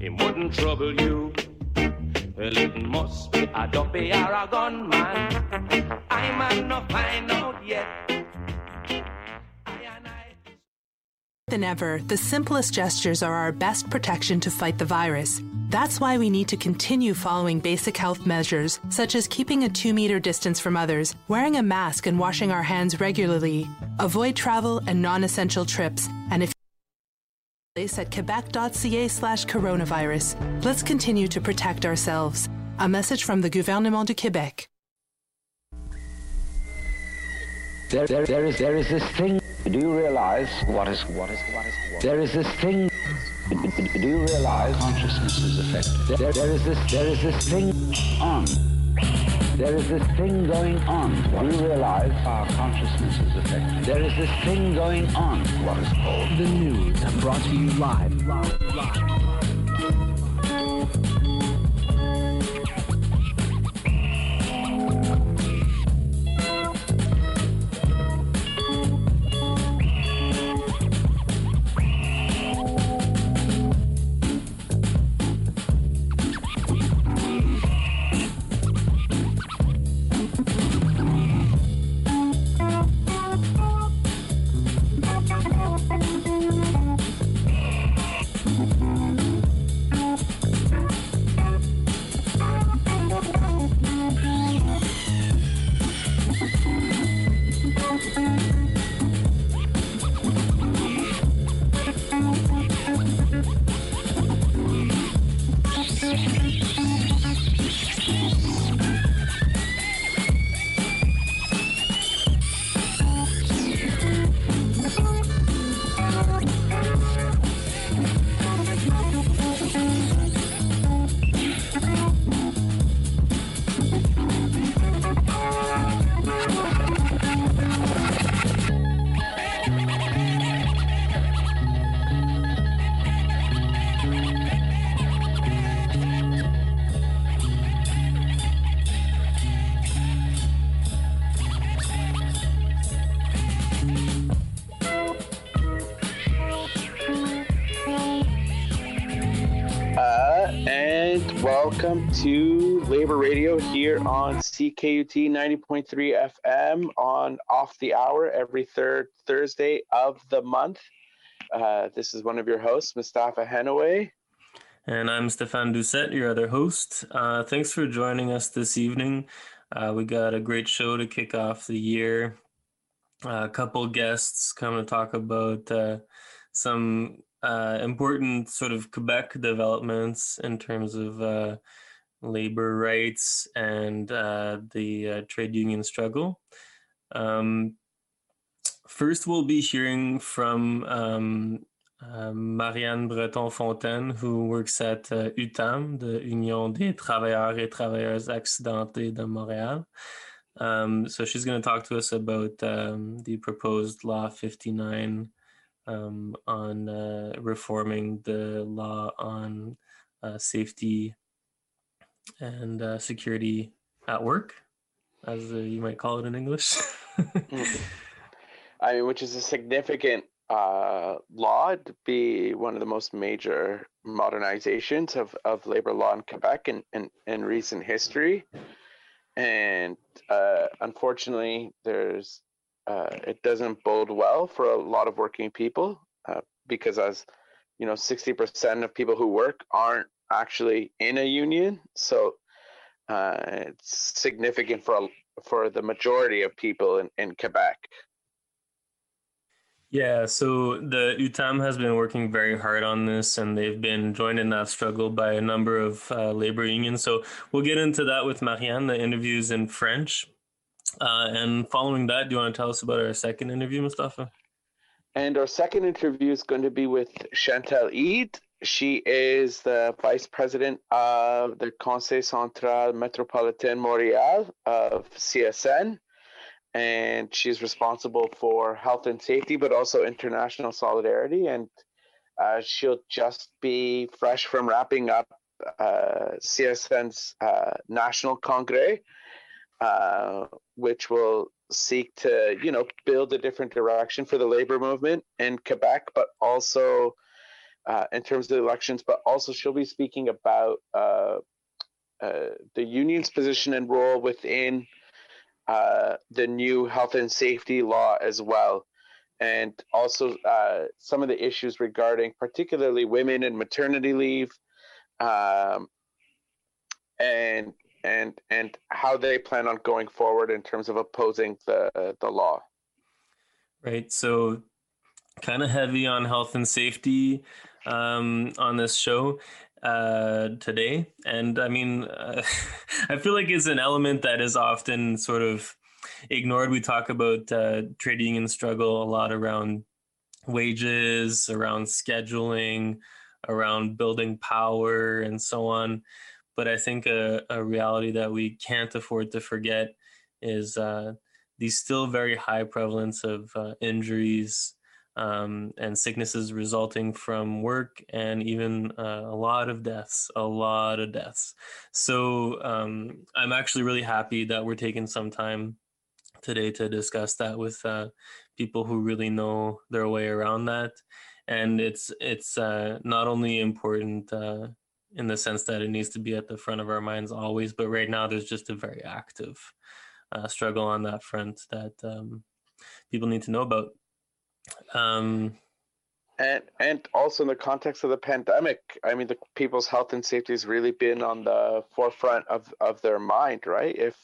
him wouldn't trouble you. Well, it must be a dopey or a gunman. I might not find out yet. Than ever, the simplest gestures are our best protection to fight the virus. That's why we need to continue following basic health measures, such as keeping a 2-meter distance from others, wearing a mask and washing our hands regularly. Avoid travel and non-essential trips. And if place at quebec.ca/coronavirus. Let's continue to protect ourselves. A message from the Gouvernement du Québec. There is this thing. Do you realize what is? There is this thing. Do you realize consciousness is affected? There is this thing on. There is this thing going on. Do you realize our consciousness is affected? There is this thing going on. What is called the news, brought to you live. Welcome to Labor Radio here on CKUT 90.3 FM on Off the Hour every third Thursday of the month. This is one of your hosts, Mustafa Henaway. And I'm Stéphane Doucette, your other host. Thanks for joining us this evening. We got a great show to kick off the year. A couple guests come to talk about some important sort of Quebec developments in terms of labor rights and the trade union struggle. First, we'll be hearing from Marianne Breton-Fontaine, who works at UTAM, the Union des Travailleurs et Travailleuses Accidentés de Montréal. So she's going to talk to us about the proposed Law 59 on reforming the law on safety and security at work, as you might call it in English. I mean, which is a significant law to be one of the most major modernizations of labor law in Quebec in recent history. And unfortunately, there's it doesn't bode well for a lot of working people because, as you know, 60% of people who work aren't actually in a union. So it's significant for the majority of people in Quebec. Yeah, so the UTAM has been working very hard on this, and they've been joined in that struggle by a number of labor unions. So we'll get into that with Marianne. The interview's in French. And following that, do you want to tell us about our second interview, Mustafa? And our second interview is going to be with Chantal Ide. She is the vice president of the Conseil Central Métropolitain Montréal of CSN. And she's responsible for health and safety, but also international solidarity. And she'll just be fresh from wrapping up CSN's National Congrès, which will seek to, build a different direction for the labor movement in Quebec, but also in terms of the elections, but also she'll be speaking about the union's position and role within the new health and safety law as well, and also some of the issues regarding particularly women and maternity leave, and how they plan on going forward in terms of opposing the law. Right. So kind of heavy on health and safety on this show today. And I mean, I feel like it's an element that is often sort of ignored. We talk about trade union struggle a lot around wages, around scheduling, around building power, and so on. But I think a reality that we can't afford to forget is the still very high prevalence of injuries and sicknesses resulting from work, and even a lot of deaths. So I'm actually really happy that we're taking some time today to discuss that with people who really know their way around that. And it's not only important in the sense that it needs to be at the front of our minds always, but right now there's just a very active struggle on that front that people need to know about. And also in the context of the pandemic, I mean, the people's health and safety has really been on the forefront of their mind, right? If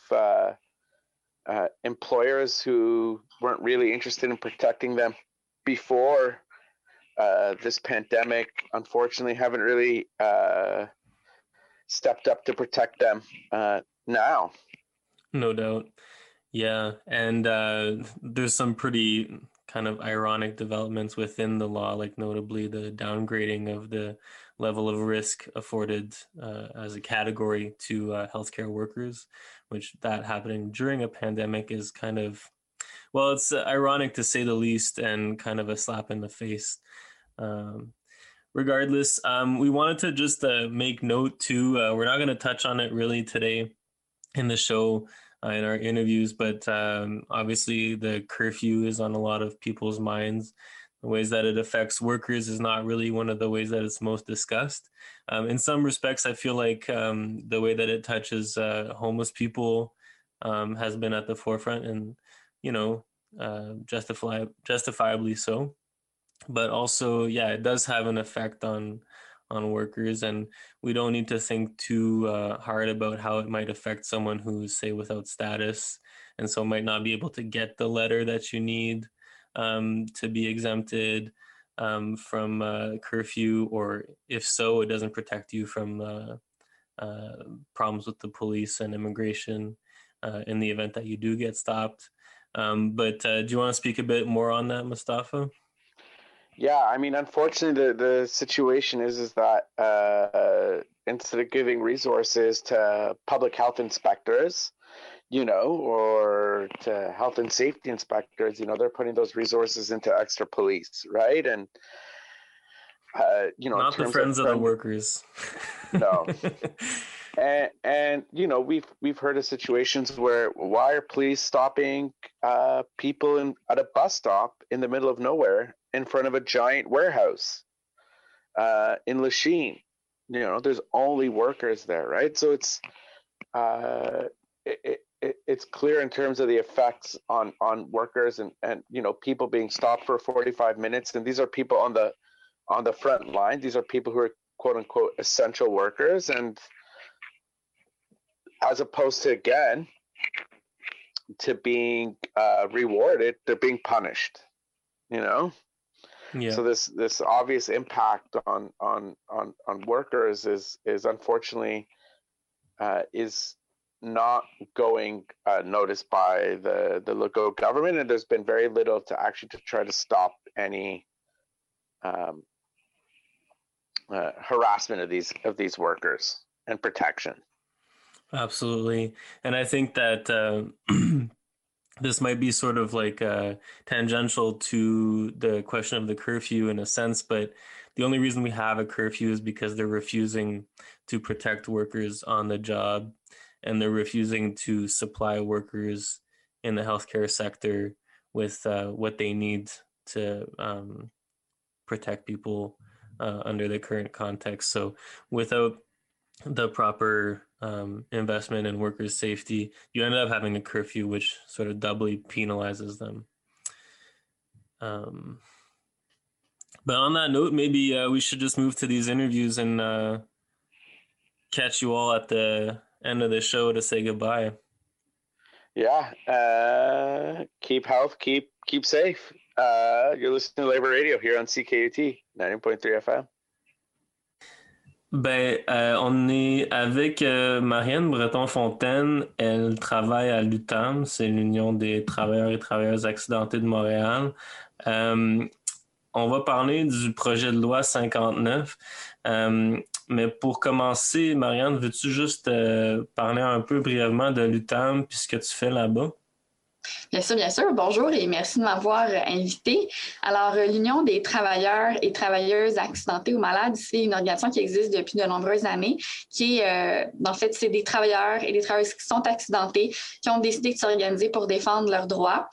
employers who weren't really interested in protecting them before this pandemic, unfortunately, haven't really stepped up to protect them now. No doubt. Yeah. And there's some pretty kind of ironic developments within the law, like notably the downgrading of the level of risk afforded as a category to healthcare workers, which that happening during a pandemic is kind of, well, it's ironic to say the least, and kind of a slap in the face. Regardless, we wanted to just make note too, we're not going to touch on it really today in the show, in our interviews, but obviously the curfew is on a lot of people's minds. The ways that it affects workers is not really one of the ways that it's most discussed. In some respects, I feel like the way that it touches homeless people has been at the forefront, and justifiably so. But also, yeah, it does have an effect on workers, and we don't need to think too hard about how it might affect someone who's, say, without status, and so might not be able to get the letter that you need to be exempted from curfew, or if so, it doesn't protect you from problems with the police and immigration in the event that you do get stopped. But do you want to speak a bit more on that, Mustafa? Yeah, I mean, unfortunately, the situation is that instead of giving resources to public health inspectors, or to health and safety inspectors, they're putting those resources into extra police, right? And not the friends of the workers. No. And we've heard of situations where, why are police stopping people at a bus stop in the middle of nowhere in front of a giant warehouse in Lachine? There's only workers there, right? So it's clear in terms of the effects on workers and people being stopped for 45 minutes, and these are people on the front line. These are people who are quote unquote essential workers, and as opposed to, again, to being rewarded, they're being punished. Yeah. So this obvious impact on workers is unfortunately is not going noticed by the Legault government, and there's been very little to try to stop any harassment of these workers and protection. Absolutely. And I think that this might be sort of like tangential to the question of the curfew in a sense, but the only reason we have a curfew is because they're refusing to protect workers on the job, and they're refusing to supply workers in the healthcare sector with what they need to protect people under the current context. So without the proper investment in workers' safety, you end up having a curfew, which sort of doubly penalizes them. But on that note, maybe we should just move to these interviews and catch you all at the end of the show to say goodbye. Yeah. Keep health, keep safe. You're listening to Labor Radio here on CKUT 90.3 FM. On est avec Marianne Breton-Fontaine. Elle travaille à l'UTAM, c'est l'Union des travailleurs et travailleuses accidentés de Montréal. On va parler du projet de loi 59. Mais pour commencer, Marianne, veux-tu juste parler un peu brièvement de l'UTAM puis ce que tu fais là-bas? Bien sûr. Bonjour et merci de m'avoir invité. Alors, l'Union des travailleurs et travailleuses accidentés ou malades, c'est une organisation qui existe depuis de nombreuses années, qui est, en fait, c'est des travailleurs et des travailleuses qui sont accidentés, qui ont décidé de s'organiser pour défendre leurs droits.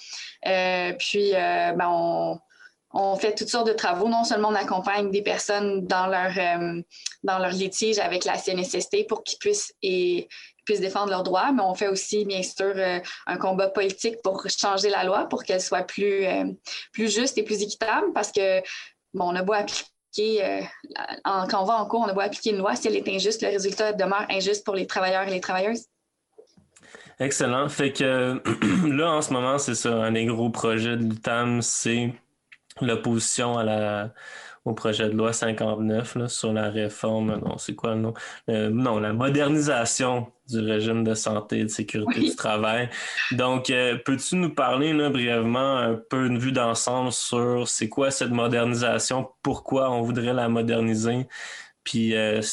On fait toutes sortes de travaux. Non seulement on accompagne des personnes dans leur litige avec la CNSST pour qu'ils puissent défendre leurs droits, mais on fait aussi, bien sûr, un combat politique pour changer la loi, pour qu'elle soit plus juste et plus équitable, parce que, on a beau appliquer, quand on va en cours, on a beau appliquer une loi, si elle est injuste, le résultat demeure injuste pour les travailleurs et les travailleuses. Excellent. Fait que là, en ce moment, c'est ça, un des gros projets de l'UTAM, c'est l'opposition au projet de loi 59 là, sur la réforme, c'est quoi le nom? La modernisation du régime de santé et de sécurité du travail. Donc, peux-tu nous parler là, brièvement un peu une vue d'ensemble sur c'est quoi cette modernisation, pourquoi on voudrait la moderniser, puis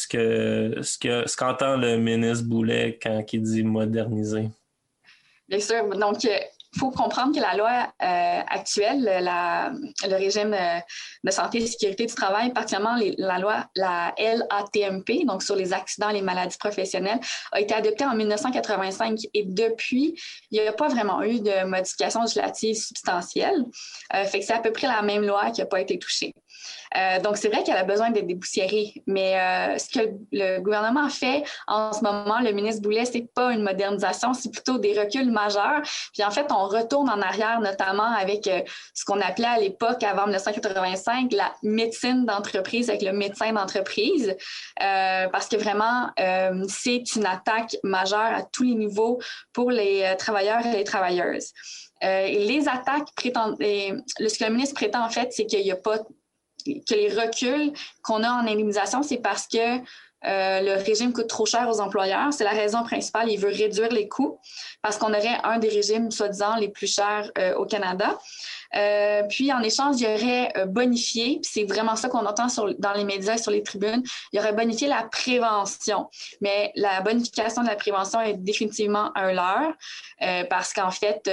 ce qu'entend le ministre Boulet quand il dit moderniser? Bien sûr. Donc, il faut comprendre que la loi actuelle, le régime de santé et sécurité du travail, particulièrement la loi, la LATMP, donc sur les accidents et les maladies professionnelles, a été adoptée en 1985 et depuis, il n'y a pas vraiment eu de modification législative substantielle. Fait que c'est à peu près la même loi qui n'a pas été touchée. Donc, c'est vrai qu'elle a besoin d'être dépoussiérée, mais ce que le gouvernement fait en ce moment, le ministre Boulet, c'est pas une modernisation, c'est plutôt des reculs majeurs. Puis en fait, on retourne en arrière, notamment avec ce qu'on appelait à l'époque, avant 1985, la médecine d'entreprise avec le médecin d'entreprise, parce que vraiment, c'est une attaque majeure à tous les niveaux pour les travailleurs et les travailleuses. Les attaques ce que le ministre prétend, en fait, c'est qu'il n'y a pas que les reculs qu'on a en indemnisation, c'est parce que le régime coûte trop cher aux employeurs. C'est la raison principale. Il veut réduire les coûts parce qu'on aurait un des régimes, soi-disant, les plus chers au Canada. Puis, en échange, il y aurait bonifié, puis c'est vraiment ça qu'on entend dans les médias, sur les tribunes, il y aurait bonifié la prévention. Mais la bonification de la prévention est définitivement un leurre parce qu'en fait,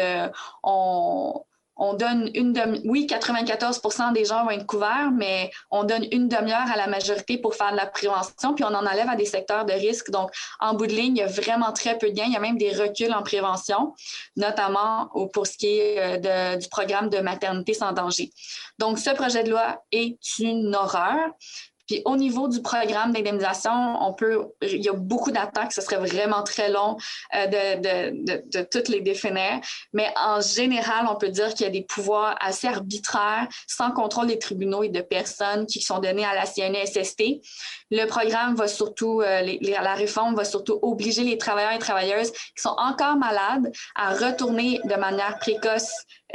on donne oui, 94% des gens vont être couverts, mais on donne une demi-heure à la majorité pour faire de la prévention, puis on en enlève à des secteurs de risque. Donc, en bout de ligne, il y a vraiment très peu de gains. Il y a même des reculs en prévention, notamment pour ce qui est du programme de maternité sans danger. Donc, ce projet de loi est une horreur. Puis au niveau du programme d'indemnisation, il y a beaucoup d'attaques, ce serait vraiment très long de toutes les définir, mais en général, on peut dire qu'il y a des pouvoirs assez arbitraires, sans contrôle des tribunaux et de personnes qui sont donnés à la CNESST. Le programme va surtout, la réforme va surtout obliger les travailleurs et travailleuses qui sont encore malades à retourner de manière précoce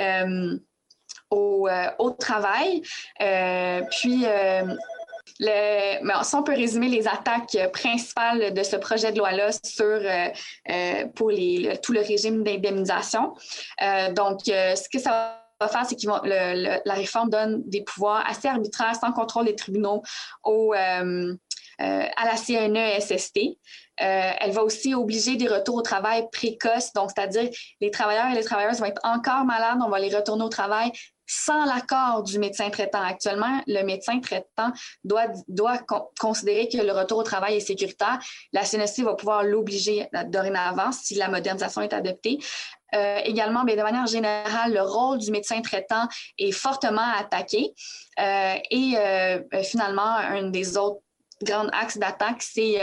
au travail. Mais si on peut résumer les attaques principales de ce projet de loi-là pour tout le régime d'indemnisation. Donc, ce que ça va faire, c'est la réforme donne des pouvoirs assez arbitraires, sans contrôle des tribunaux, à la CNESST. Elle va aussi obliger des retours au travail précoces, donc c'est-à-dire les travailleurs et les travailleuses vont être encore malades, on va les retourner au travail sans l'accord du médecin traitant. Actuellement, le médecin traitant doit considérer que le retour au travail est sécuritaire. La CNSST va pouvoir l'obliger dorénavant si la modernisation est adoptée. Également, bien, de manière générale, le rôle du médecin traitant est fortement attaqué. Finalement, un des autres grands axes d'attaque, c'est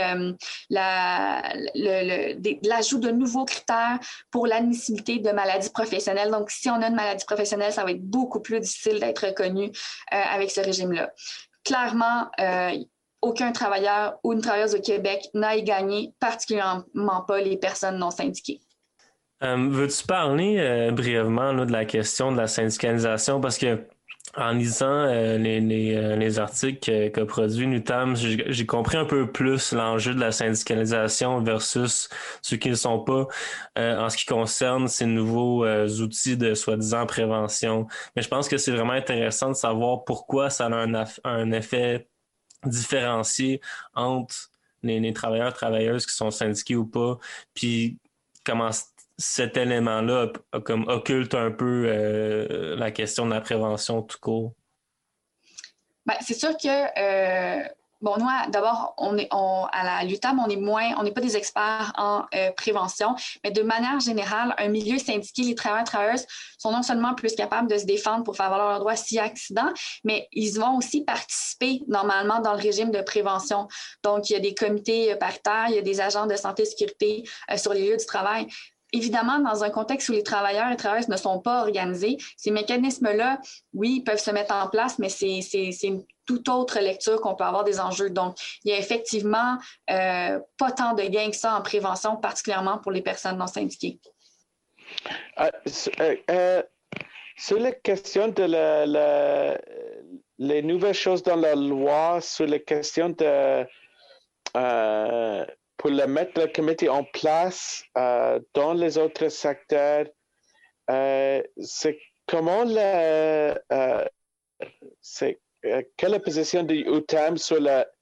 l'ajout de nouveaux critères pour l'admissibilité de maladies professionnelles. Donc, si on a une maladie professionnelle, ça va être beaucoup plus difficile d'être reconnu avec ce régime-là. Clairement, aucun travailleur ou une travailleuse au Québec n'a à y gagner, particulièrement pas les personnes non syndiquées. Veux-tu parler brièvement là, de la question de la syndicalisation? Parce que en lisant les articles qu'a produit NUTAM, j'ai compris un peu plus l'enjeu de la syndicalisation versus ceux qui ne le sont pas en ce qui concerne ces nouveaux outils de soi-disant prévention. Mais je pense que c'est vraiment intéressant de savoir pourquoi ça a un effet différencié entre les travailleurs et travailleuses qui sont syndiqués ou pas, puis comment cet élément-là comme occulte un peu la question de la prévention tout court? Bien, c'est sûr que nous, d'abord, à l'UTAM, on n'est pas des experts en prévention, mais de manière générale, un milieu syndiqué, les travailleurs et travailleuses sont non seulement plus capables de se défendre pour faire valoir leurs droits s'il y a accident, mais ils vont aussi participer normalement dans le régime de prévention. Donc, il y a des comités paritaires, il y a des agents de santé et sécurité sur les lieux du travail. Évidemment, dans un contexte où les travailleurs et travailleuses ne sont pas organisés, ces mécanismes-là, oui, peuvent se mettre en place, mais c'est une toute autre lecture qu'on peut avoir des enjeux. Donc, il y a effectivement pas tant de gains que ça en prévention, particulièrement pour les personnes non syndiquées. Sur la question de les nouvelles choses dans la loi, sur la question de... pour mettre le comité en place dans les autres secteurs, c'est comment quelle est la position de UTAM sur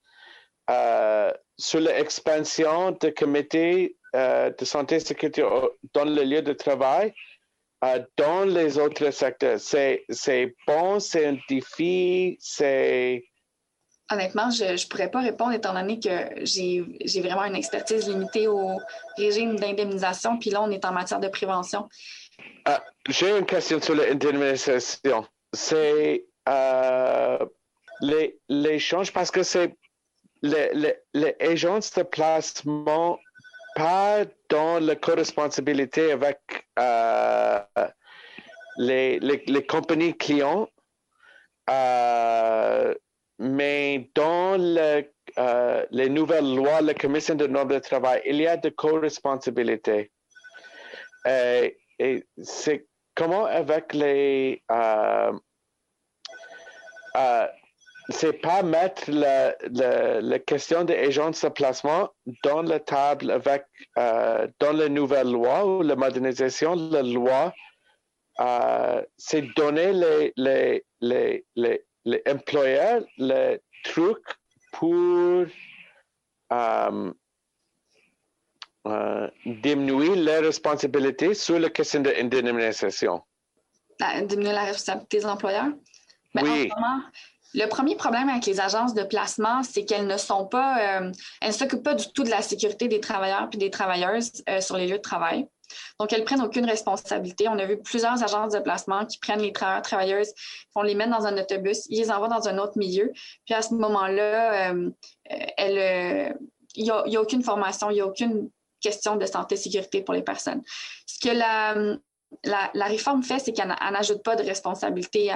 l'expansion de comités de santé et sécurité dans le lieu de travail dans les autres secteurs? C'est bon, c'est un défi, c'est... Honnêtement, je ne pourrais pas répondre étant donné que j'ai vraiment une expertise limitée au régime d'indemnisation, puis là, on est en matière de prévention. J'ai une question sur l'indemnisation. C'est les changes, parce que c'est les agences de placement pas dans la co-responsabilité avec les compagnies clients, mais dans les nouvelles lois, la Commission de droit de travail, il y a de co-responsabilité. Et c'est comment avec les... c'est pas mettre la question des agences de placement dans la table avec dans la nouvelle loi ou la modernisation de la loi, c'est donner les employeurs le truc pour diminuer les responsabilités sur la question de l'indemnisation. Diminuer la responsabilité des employeurs? Mais oui. En ce moment, le premier problème avec les agences de placement, c'est qu'elles ne sont pas, elles ne s'occupent pas du tout de la sécurité des travailleurs et des travailleuses sur les lieux de travail. Donc, elles ne prennent aucune responsabilité. On a vu plusieurs agences de placement qui prennent les travailleurs, travailleuses, font les mettre dans un autobus, ils les envoient dans un autre milieu. Puis à ce moment-là, il n'y a aucune formation, il n'y a aucune question de santé et sécurité pour les personnes. Ce que la réforme fait, c'est qu'elle n'ajoute pas de responsabilité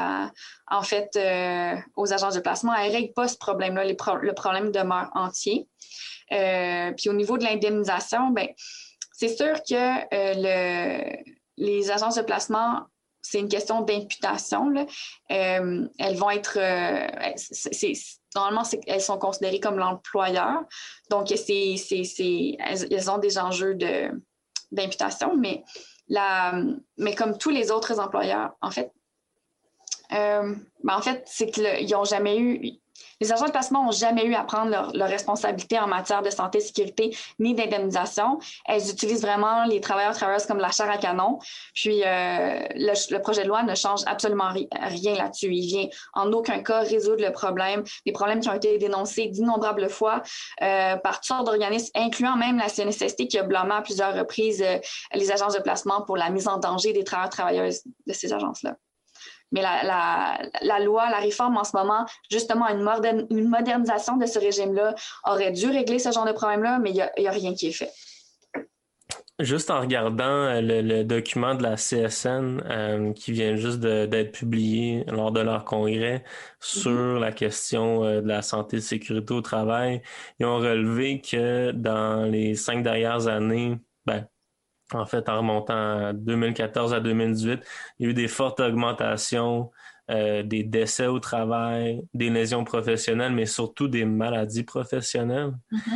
aux agences de placement. Elle ne règle pas ce problème-là. Le problème demeure entier. Puis au niveau de l'indemnisation, bien, c'est sûr que les agences de placement, c'est une question d'imputation. Elles vont être... normalement, elles sont considérées comme l'employeur. Donc, elles ont des enjeux d'imputation, mais comme tous les autres employeurs, en fait, c'est qu'ils n'ont jamais eu... Les agents de placement n'ont jamais eu à prendre leur responsabilité en matière de santé, sécurité, ni d'indemnisation. Elles utilisent vraiment les travailleurs comme la chair à canon. Puis, le projet de loi ne change absolument rien là-dessus. Il vient en aucun cas résoudre le problème, des problèmes qui ont été dénoncés d'innombrables fois par toutes sortes d'organismes, incluant même la CNSST qui a blâmé à plusieurs reprises les agences de placement pour la mise en danger des travailleurs-travailleuses de ces agences-là. Mais la loi, la réforme en ce moment, justement, une modernisation de ce régime-là aurait dû régler ce genre de problème-là, mais il n'y a rien qui est fait. Juste en regardant le document de la CSN qui vient juste d'être publié lors de leur congrès sur la question de la santé et de sécurité au travail, ils ont relevé que dans les 5 dernières années, en fait, en remontant à 2014 à 2018, il y a eu des fortes augmentations des décès au travail, des lésions professionnelles, mais surtout des maladies professionnelles.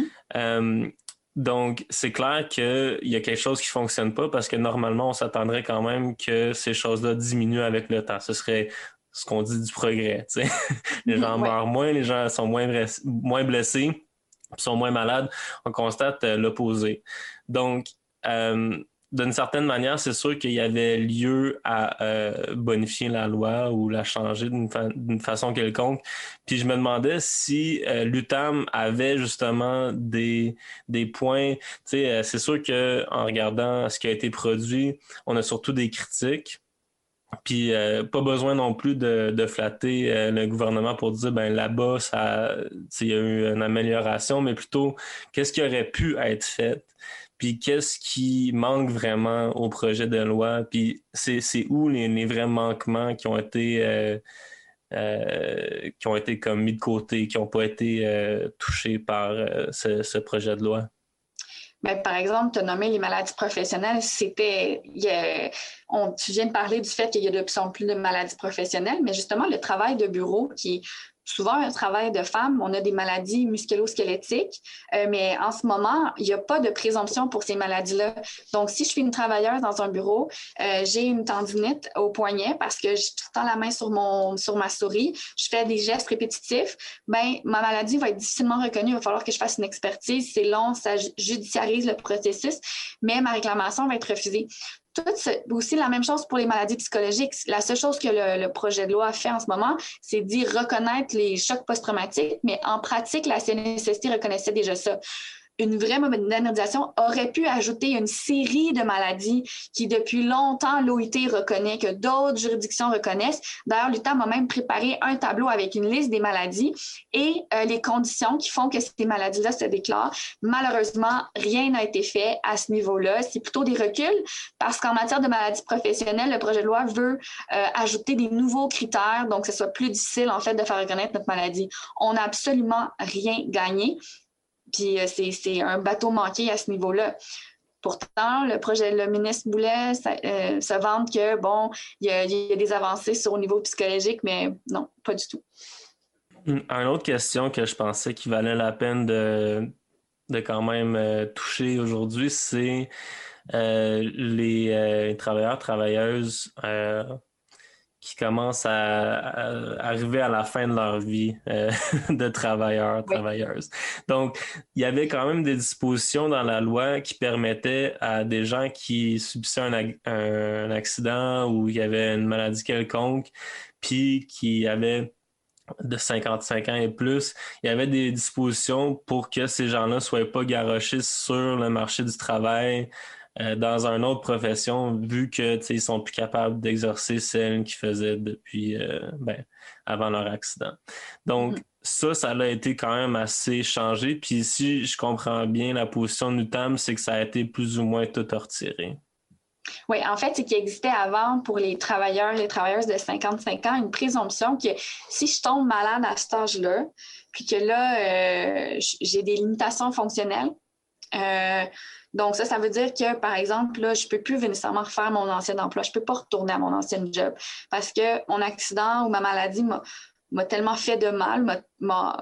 Donc, c'est clair qu'il y a quelque chose qui ne fonctionne pas parce que normalement, on s'attendrait quand même que ces choses-là diminuent avec le temps. Ce serait ce qu'on dit du progrès. Tu sais. Les gens meurent moins, les gens sont moins blessés, sont moins malades. On constate l'opposé. Donc, d'une certaine manière, c'est sûr qu'il y avait lieu à bonifier la loi ou la changer d'une façon quelconque. Puis je me demandais si l'UTAM avait justement des points. Tu sais, c'est sûr qu'en regardant ce qui a été produit, on a surtout des critiques. Puis pas besoin non plus de flatter le gouvernement pour dire là-bas il y a eu une amélioration, mais plutôt qu'est-ce qui aurait pu être fait. Puis qu'est-ce qui manque vraiment au projet de loi? Puis c'est où les vrais manquements qui ont été comme mis de côté, qui n'ont pas été touchés par ce projet de loi? Par exemple, tu as nommé les maladies professionnelles. Tu viens de parler du fait qu'il y a de plus en plus de maladies professionnelles, mais justement, le travail de bureau qui est souvent un travail de femme, on a des maladies musculo-squelettiques, mais en ce moment, il n'y a pas de présomption pour ces maladies-là. Donc, si je suis une travailleuse dans un bureau, j'ai une tendinite au poignet parce que j'ai tout le temps la main sur ma souris, je fais des gestes répétitifs, ma maladie va être difficilement reconnue. Il va falloir que je fasse une expertise. C'est long, ça judiciarise le processus, mais ma réclamation va être refusée. C'est aussi la même chose pour les maladies psychologiques. La seule chose que le projet de loi fait en ce moment, c'est d'y reconnaître les chocs post-traumatiques, mais en pratique, la CNSST reconnaissait déjà ça. Une vraie modernisation aurait pu ajouter une série de maladies qui, depuis longtemps, l'OIT reconnaît, que d'autres juridictions reconnaissent. D'ailleurs, l'UTAM a même préparé un tableau avec une liste des maladies et les conditions qui font que ces maladies-là se déclarent. Malheureusement, rien n'a été fait à ce niveau-là. C'est plutôt des reculs parce qu'en matière de maladies professionnelles, le projet de loi veut ajouter des nouveaux critères, donc que ce soit plus difficile, en fait, de faire reconnaître notre maladie. On n'a absolument rien gagné. Puis c'est un bateau manqué à ce niveau-là. Pourtant, le ministre voulait se vendre que, il y a des avancées au niveau psychologique, mais non, pas du tout. Une autre question que je pensais qu'il valait la peine de quand même toucher aujourd'hui, c'est les travailleurs, travailleuses qui commencent à arriver à la fin de leur vie de travailleurs, travailleuses. Donc, il y avait quand même des dispositions dans la loi qui permettaient à des gens qui subissaient un accident ou il y avait une maladie quelconque, puis qui avaient de 55 ans et plus, il y avait des dispositions pour que ces gens-là ne soient pas garochés sur le marché du travail dans une autre profession, vu que ils sont plus capables d'exercer celle qu'ils faisaient depuis avant leur accident. Donc, ça a été quand même assez changé. Puis si je comprends bien la position de l'UTAM, c'est que ça a été plus ou moins tout retiré. Oui, en fait, c'est qu'il existait avant pour les travailleurs et les travailleuses de 55 ans une présomption que si je tombe malade à cet âge-là, puis que là, j'ai des limitations fonctionnelles, donc ça veut dire que, par exemple, là, je ne peux plus nécessairement refaire mon ancien emploi. Je ne peux pas retourner à mon ancien job parce que mon accident ou ma maladie m'a tellement fait de mal,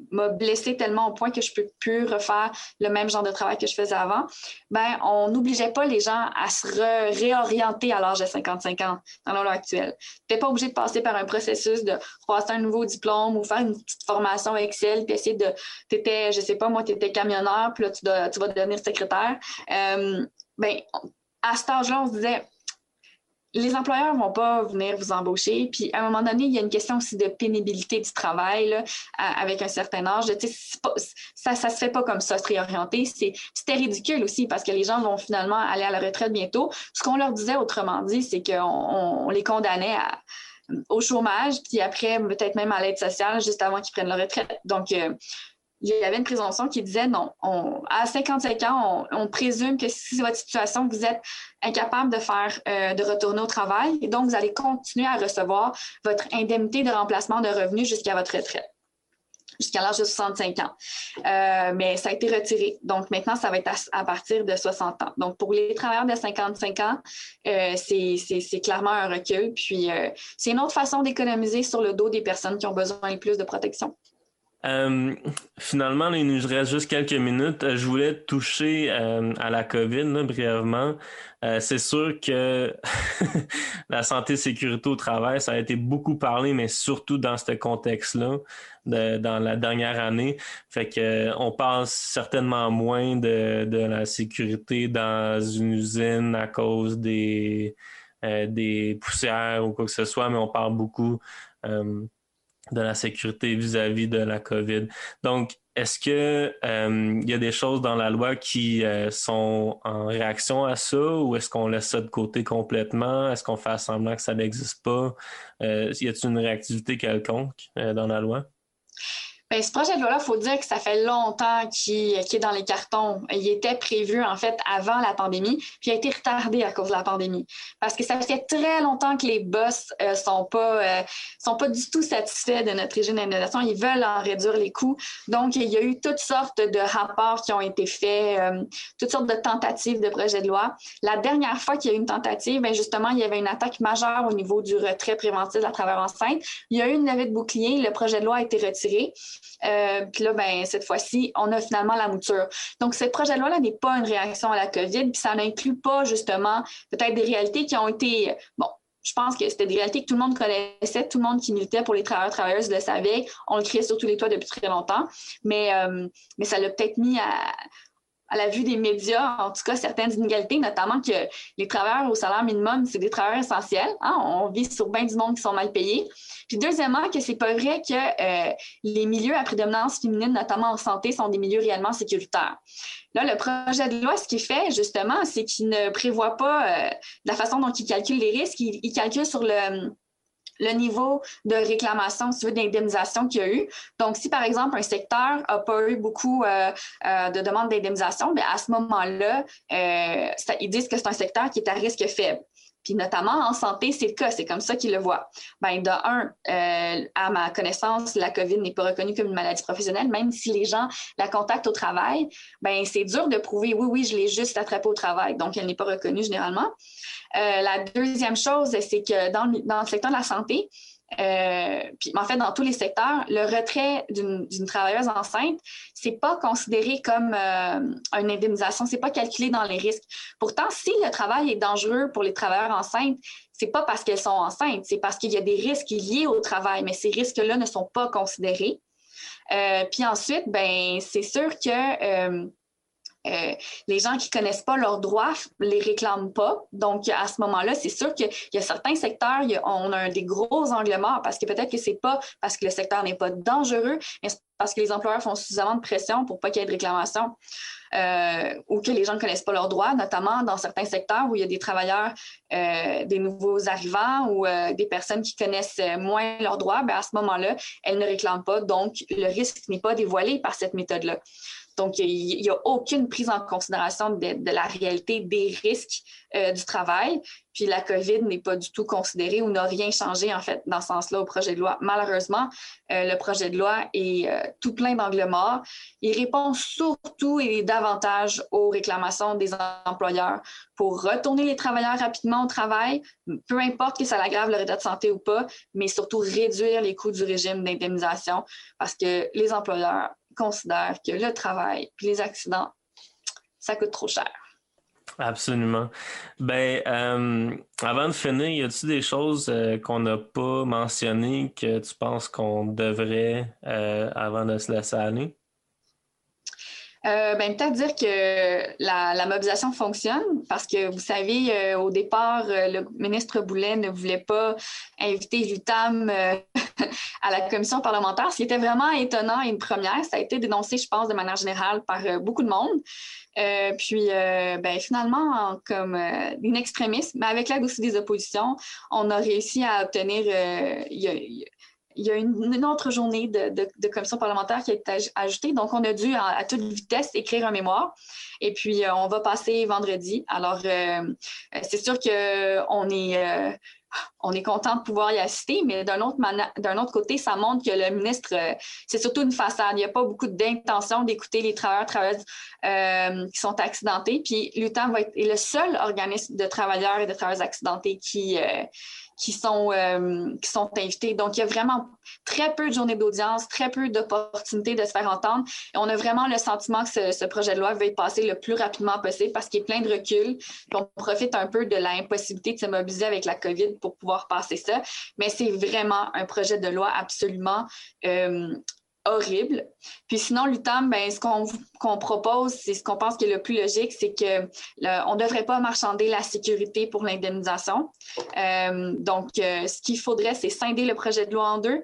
m'a blessée tellement au point que je peux plus refaire le même genre de travail que je faisais avant, ben on n'obligeait pas les gens à se réorienter à l'âge de 55 ans dans la loi actuelle. Tu n'es pas obligé de passer par un processus de passer un nouveau diplôme ou faire une petite formation Excel puis essayer de... T'étais, je sais pas, moi, tu étais camionneur, puis là, tu vas devenir secrétaire. Ben, à cet âge-là, on se disait... Les employeurs ne vont pas venir vous embaucher. Puis, à un moment donné, il y a une question aussi de pénibilité du travail là, avec un certain âge. Ça se fait pas comme ça, se réorienter. C'était ridicule aussi parce que les gens vont finalement aller à la retraite bientôt. Ce qu'on leur disait, autrement dit, c'est qu'on les condamnait au chômage, puis après, peut-être même à l'aide sociale, juste avant qu'ils prennent leur retraite. Donc, il y avait une présomption qui disait non, à 55 ans, on présume que si c'est votre situation, vous êtes incapable de de retourner au travail, et donc vous allez continuer à recevoir votre indemnité de remplacement de revenus jusqu'à votre retraite, jusqu'à l'âge de 65 ans. Mais ça a été retiré. Donc maintenant, ça va être à partir de 60 ans. Donc pour les travailleurs de 55 ans, c'est clairement un recul. Puis c'est une autre façon d'économiser sur le dos des personnes qui ont besoin de plus de protection. Finalement, il nous reste juste quelques minutes. Je voulais toucher à la COVID là, brièvement. C'est sûr que la santé et sécurité au travail, ça a été beaucoup parlé, mais surtout dans ce contexte-là, dans la dernière année. Fait que on parle certainement moins de la sécurité dans une usine à cause des poussières ou quoi que ce soit, mais on parle beaucoup de la sécurité vis-à-vis de la COVID. Donc, est-ce que il y a des choses dans la loi qui sont en réaction à ça ou est-ce qu'on laisse ça de côté complètement? Est-ce qu'on fait semblant que ça n'existe pas? Y a-t-il une réactivité quelconque dans la loi? Bien, ce projet de loi-là, il faut dire que ça fait longtemps qu'il est dans les cartons. Il était prévu, en fait, avant la pandémie, puis il a été retardé à cause de la pandémie. Parce que ça fait très longtemps que les boss sont pas du tout satisfaits de notre régime d'indemnisation. Ils veulent en réduire les coûts. Donc, il y a eu toutes sortes de rapports qui ont été faits, toutes sortes de tentatives de projets de loi. La dernière fois qu'il y a eu une tentative, bien, justement, il y avait une attaque majeure au niveau du retrait préventif de la travailleuse enceinte. Il y a eu une levée de bouclier. Le projet de loi a été retiré. Puis là, ben, cette fois-ci, on a finalement la mouture. Donc, ce projet de loi-là n'est pas une réaction à la COVID, puis ça n'inclut pas, justement, peut-être des réalités qui ont été... Bon, je pense que c'était des réalités que tout le monde connaissait, tout le monde qui militait pour les travailleurs-travailleuses le savait. On le criait sur tous les toits depuis très longtemps, mais ça l'a peut-être mis à la vue des médias, en tout cas, certaines inégalités, notamment que les travailleurs au salaire minimum, c'est des travailleurs essentiels. Hein? On vit sur bien du monde qui sont mal payés. Puis deuxièmement, que c'est pas vrai que les milieux à prédominance féminine, notamment en santé, sont des milieux réellement sécuritaires. Là, le projet de loi, ce qu'il fait, justement, c'est qu'il ne prévoit pas la façon dont il calcule les risques. Il calcule sur le niveau de réclamation, si tu veux, d'indemnisation qu'il y a eu. Donc, si, par exemple, un secteur n'a pas eu beaucoup de demandes d'indemnisation, bien, à ce moment-là, ils disent que c'est un secteur qui est à risque faible. Puis notamment en santé, c'est le cas, c'est comme ça qu'ils le voient. Bien, de un, à ma connaissance, la COVID n'est pas reconnue comme une maladie professionnelle, même si les gens la contactent au travail, bien, c'est dur de prouver, oui, je l'ai juste attrapée au travail, donc elle n'est pas reconnue généralement. La deuxième chose, c'est que dans le secteur de la santé, puis en fait dans tous les secteurs, le retrait d'une travailleuse enceinte, c'est pas considéré comme une indemnisation, c'est pas calculé dans les risques. Pourtant, si le travail est dangereux pour les travailleurs enceintes, c'est pas parce qu'elles sont enceintes, c'est parce qu'il y a des risques liés au travail, mais ces risques-là ne sont pas considérés. Puis ensuite, ben c'est sûr que les gens qui ne connaissent pas leurs droits les réclament pas. Donc, à ce moment-là, c'est sûr qu'il y a certains secteurs, on a des gros angles morts parce que peut-être que c'est pas parce que le secteur n'est pas dangereux, mais c'est parce que les employeurs font suffisamment de pression pour pas qu'il y ait de réclamation. Ou que les gens ne connaissent pas leurs droits, notamment dans certains secteurs où il y a des travailleurs, des nouveaux arrivants ou des personnes qui connaissent moins leurs droits, bien à ce moment-là, elles ne réclament pas. Donc, le risque n'est pas dévoilé par cette méthode-là. Donc, il n'y a aucune prise en considération de la réalité des risques du travail. Puis la COVID n'est pas du tout considérée ou n'a rien changé, en fait, dans ce sens-là au projet de loi. Malheureusement, le projet de loi est tout plein d'angles morts. Il répond surtout et davantage aux réclamations des employeurs pour retourner les travailleurs rapidement au travail, peu importe que ça aggrave leur état de santé ou pas, mais surtout réduire les coûts du régime d'indemnisation parce que les employeurs considèrent que le travail et les accidents, ça coûte trop cher. Absolument. Avant de finir, y a-t-il des choses qu'on n'a pas mentionnées que tu penses qu'on devrait avant de se laisser aller? Peut-être dire que la mobilisation fonctionne parce que, vous savez, au départ, le ministre Boulet ne voulait pas inviter l'UTAM à la commission parlementaire, ce qui était vraiment étonnant et une première. Ça a été dénoncé, je pense, de manière générale par beaucoup de monde. Finalement, comme une extrémiste, mais avec l'aide aussi des oppositions, on a réussi à obtenir... Il y a une autre journée de commission parlementaire qui a été ajoutée. Donc, on a dû, à toute vitesse, écrire un mémoire. Et puis, on va passer vendredi. Alors, c'est sûr qu'on est content de pouvoir y assister, mais d'un autre côté, ça montre que le ministre, c'est surtout une façade. Il n'y a pas beaucoup d'intention d'écouter les travailleuses qui sont accidentés. Puis, l'UTAM est le seul organisme de travailleurs et de travailleuses accidentés qui sont invités. Donc, il y a vraiment très peu de journées d'audience, très peu d'opportunités de se faire entendre. Et on a vraiment le sentiment que ce projet de loi va être passé le plus rapidement possible parce qu'il est plein de recul. Puis on profite un peu de l'impossibilité de se mobiliser avec la COVID pour pouvoir passer ça. Mais c'est vraiment un projet de loi absolument horrible. Puis sinon, l'UTAM, ce qu'on propose, c'est ce qu'on pense qui est le plus logique, c'est qu'on ne devrait pas marchander la sécurité pour l'indemnisation. Donc, ce qu'il faudrait, c'est scinder le projet de loi en deux,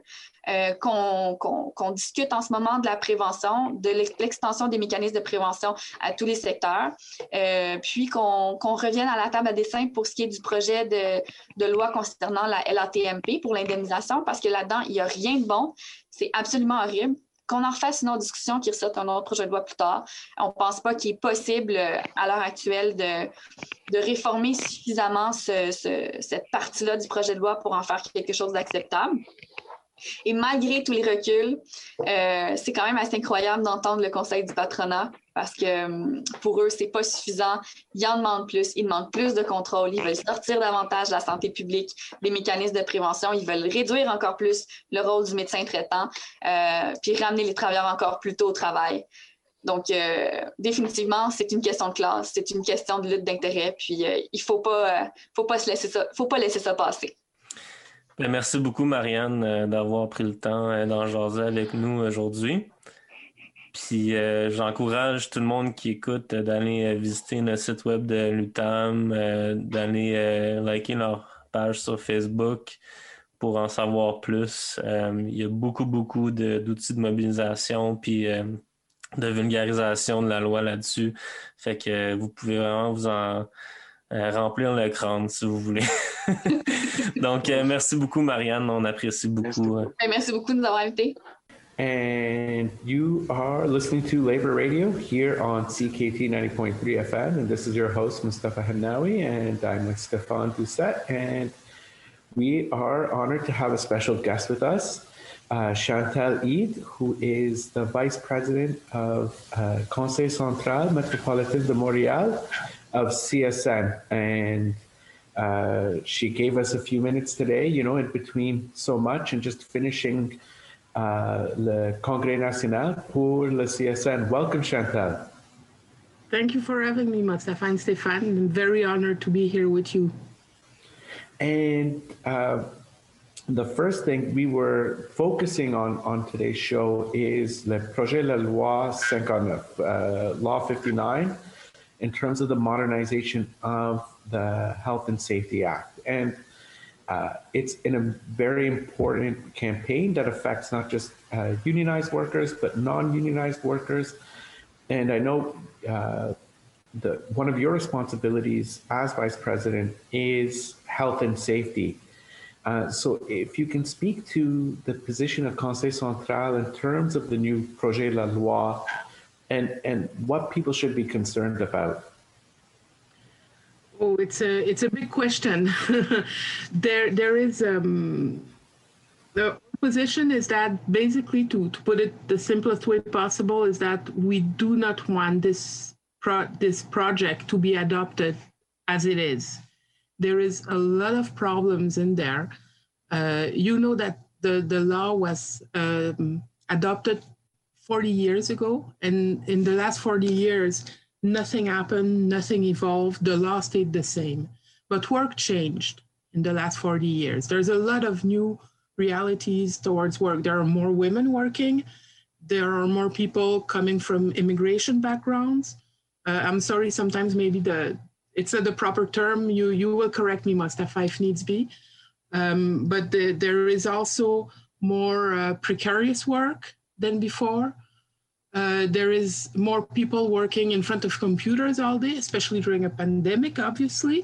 qu'on discute en ce moment de la prévention, de l'extension des mécanismes de prévention à tous les secteurs, puis qu'on revienne à la table à dessin pour ce qui est du projet de loi concernant la LATMP pour l'indemnisation, parce que là-dedans, il n'y a rien de bon. C'est absolument horrible. Qu'on en refasse une autre discussion qui ressorte un autre projet de loi plus tard. On ne pense pas qu'il est possible à l'heure actuelle de réformer suffisamment cette partie-là du projet de loi pour en faire quelque chose d'acceptable. Et malgré tous les reculs, c'est quand même assez incroyable d'entendre le Conseil du patronat parce que pour eux, c'est pas suffisant. Ils en demandent plus, ils demandent plus de contrôle, ils veulent sortir davantage de la santé publique, des mécanismes de prévention, ils veulent réduire encore plus le rôle du médecin traitant, puis ramener les travailleurs encore plus tôt au travail. Donc, définitivement, c'est une question de classe, c'est une question de lutte d'intérêt, puis il faut pas laisser ça passer. Merci beaucoup, Marianne, d'avoir pris le temps d'en jaser avec nous aujourd'hui. Puis j'encourage tout le monde qui écoute d'aller visiter le site web de l'UTAM, d'aller liker leur page sur Facebook pour en savoir plus. Il y a beaucoup d'outils de mobilisation puis de vulgarisation de la loi là-dessus. Fait que vous pouvez vraiment vous en remplir le crâne si vous voulez. Donc, merci beaucoup, Marianne. On apprécie beaucoup. Merci beaucoup de nous avoir invités. And you are listening to Labor Radio here on CKT 90.3 FM. And this is your host, Mustafa Hannawi, and I'm with Stefan Doucet. And we are honored to have a special guest with us, Chantal Eid, who is the Vice President of Conseil Central Métropolitain de Montréal of CSN. And she gave us a few minutes today, in between so much and just finishing le Congrès National pour le CSN. Welcome, Chantal. Thank you for having me, Mustafa and Stefan. I'm very honored to be here with you. And the first thing we were focusing on today's show is le projet de loi 59, Law 59, in terms of the modernization of the Health and Safety Act. And it's in a very important campaign that affects not just unionized workers, but non-unionized workers. And I know one of your responsibilities as Vice President is health and safety. So if you can speak to the position of Conseil Central in terms of the new projet de loi and what people should be concerned about? Oh, it's a big question. there is the position is that basically, to put it the simplest way possible, is that we do not want this project to be adopted as it is. There is a lot of problems in there. You know that the law was adopted 40 years ago, and in the last 40 years, nothing happened, nothing evolved, the law stayed the same. But work changed in the last 40 years. There's a lot of new realities towards work. There are more women working. There are more people coming from immigration backgrounds. I'm sorry, sometimes maybe it's not the proper term. You will correct me, Mustafa, if needs be. But there is also more precarious work than before. There is more people working in front of computers all day, especially during a pandemic, obviously.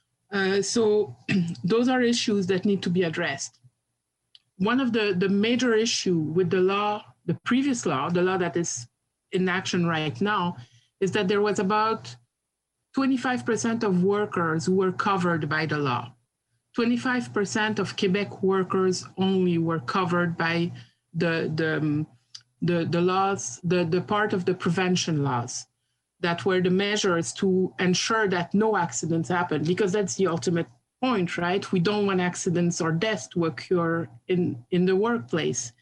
So those are issues that need to be addressed. One of the major issue with the law, the previous law, the law that is in action right now, is that there was about 25% of workers who were covered by the law. 25% of Quebec workers only were covered by the laws, the part of the prevention laws that were the measures to ensure that no accidents happen, because that's the ultimate point, right? We don't want accidents or deaths to occur in the workplace.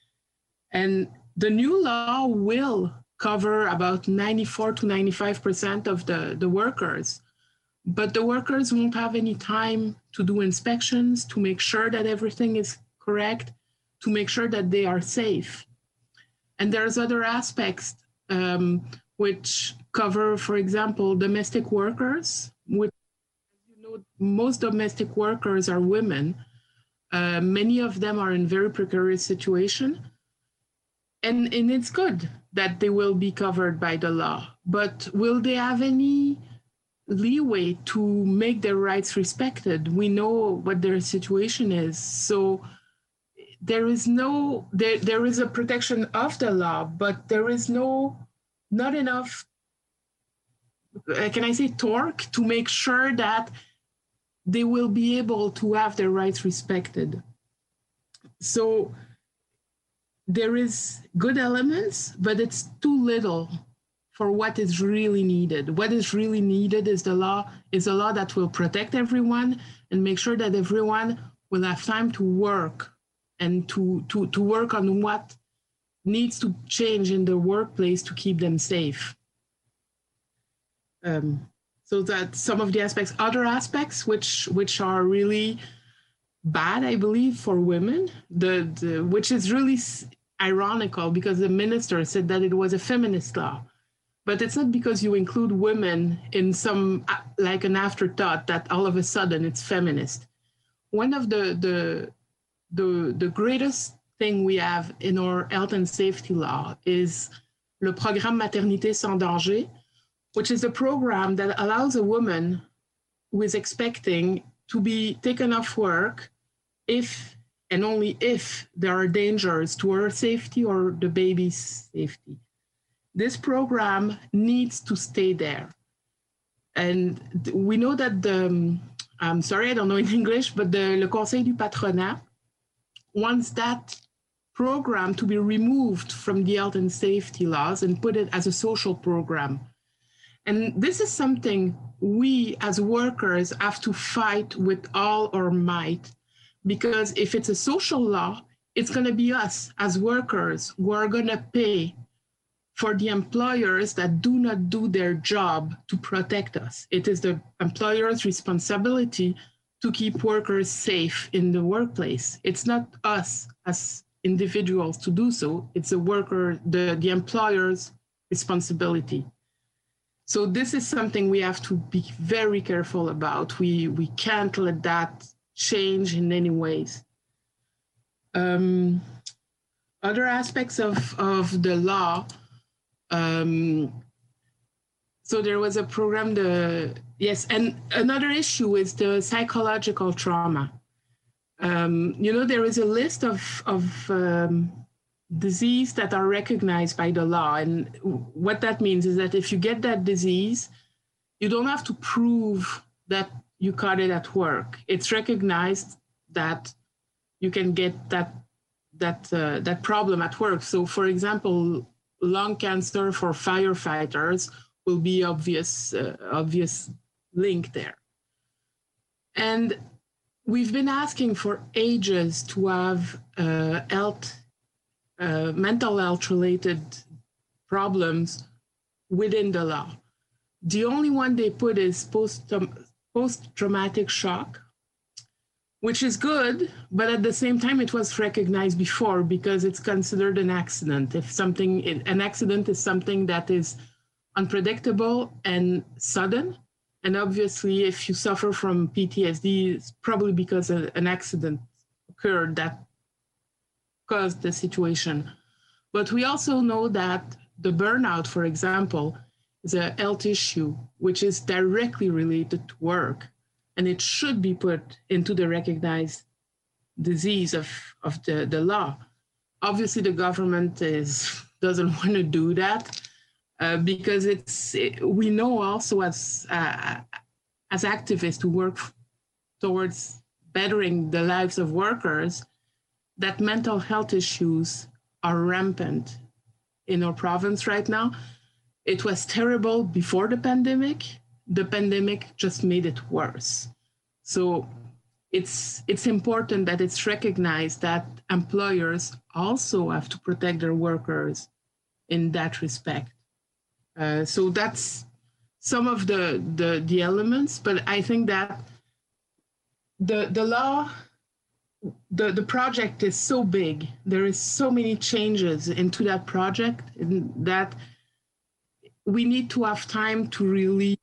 And the new law will cover about 94 to 95% of the workers, but the workers won't have any time to do inspections, to make sure that everything is correct, to make sure that they are safe. And there's other aspects which cover, for example, domestic workers, which, you know, most domestic workers are women. Many of them are in very precarious situation. And it's good that they will be covered by the law, but will they have any leeway to make their rights respected? We know what their situation is. So there is a protection of the law, but there is not enough, can I say, torque to make sure that they will be able to have their rights respected. So there is good elements, but it's too little for what is really needed. What is really needed is a law that will protect everyone and make sure that everyone will have time to work and to work on what needs to change in the workplace to keep them safe. So that some of the aspects, other aspects which are really bad, I believe, for women, which is really ironical because the minister said that it was a feminist law. But it's not because you include women in some, like an afterthought, that all of a sudden it's feminist. One of the greatest thing we have in our health and safety law is le Programme Maternité Sans Danger, which is a program that allows a woman who is expecting to be taken off work if and only if there are dangers to her safety or the baby's safety. This program needs to stay there. And we know that I'm sorry, I don't know in English, but le Conseil du Patronat wants that program to be removed from the health and safety laws and put it as a social program. And this is something we as workers have to fight with all our might, because if it's a social law, it's going to be us as workers who are going to pay for the employers that do not do their job to protect us. It is the employer's responsibility to keep workers safe in the workplace. It's not us as individuals to do so. It's the employer's responsibility. So this is something we have to be very careful about. We can't let that change in any ways. Other aspects of the law, so there was a program, and another issue is the psychological trauma. There is a list of disease that are recognized by the law. And what that means is that if you get that disease, you don't have to prove that you caught it at work. It's recognized that you can get that problem at work. So, for example, lung cancer for firefighters will be obvious link there. And we've been asking for ages to have mental health related problems within the law. The only one they put is post-traumatic shock, which is good, but at the same time, it was recognized before because it's considered an accident. An accident is something that is unpredictable and sudden. And obviously, if you suffer from PTSD, it's probably because an accident occurred that caused the situation. But we also know that the burnout, for example, is a health issue, which is directly related to work. And it should be put into the recognized disease of the law. Obviously, the government doesn't want to do that because we know also as activists who work towards bettering the lives of workers that mental health issues are rampant in our province right now. It was terrible before the pandemic. The pandemic just made it worse. So it's important that it's recognized that employers also have to protect their workers in that respect. So that's some of the elements, but I think that the law, the project is so big. There is so many changes into that project that we need to have time to really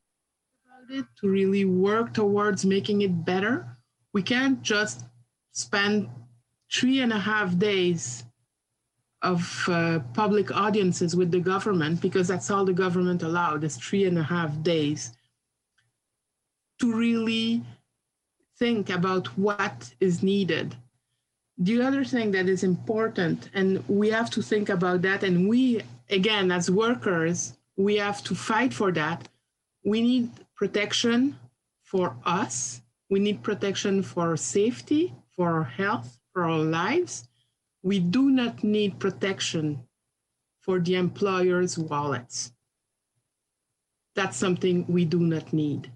work towards making it better. We can't just spend 3.5 days of public audiences with the government, because that's all the government allowed, is 3.5 days, to really think about what is needed. The other thing that is important, and we have to think about that, and we, again, as workers, we have to fight for that. We need protection for us. We need protection for our safety, for our health, for our lives. We do not need protection for the employer's wallets. That's something we do not need.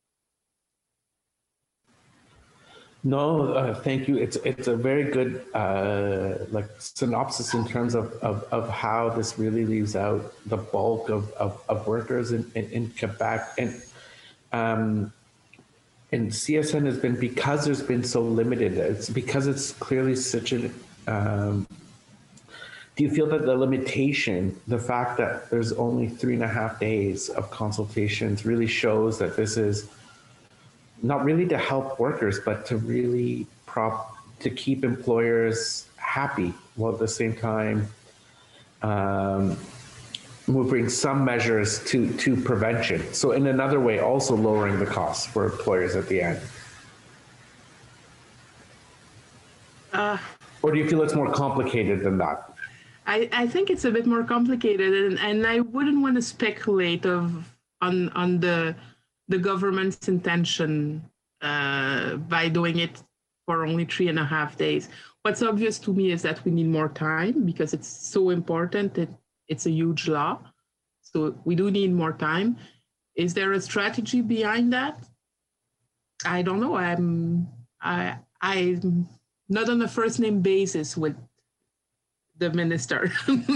No, thank you. It's a very good synopsis in terms of how this really leaves out the bulk of workers in Quebec. And CSN has been, because there's been so limited, it's because it's clearly such an, do you feel that the limitation, the fact that there's only 3.5 days of consultations really shows that this is not really to help workers, but to really to keep employers happy, while at the same time we'll bring some measures to prevention. So in another way, also lowering the costs for employers at the end. Or do you feel it's more complicated than that? I think it's a bit more complicated, and I wouldn't want to speculate on the government's intention by doing it for only 3.5 days. What's obvious to me is that we need more time because it's so important. It's a huge law. So we do need more time. Is there a strategy behind that? I don't know. I'm not on a first name basis with the minister.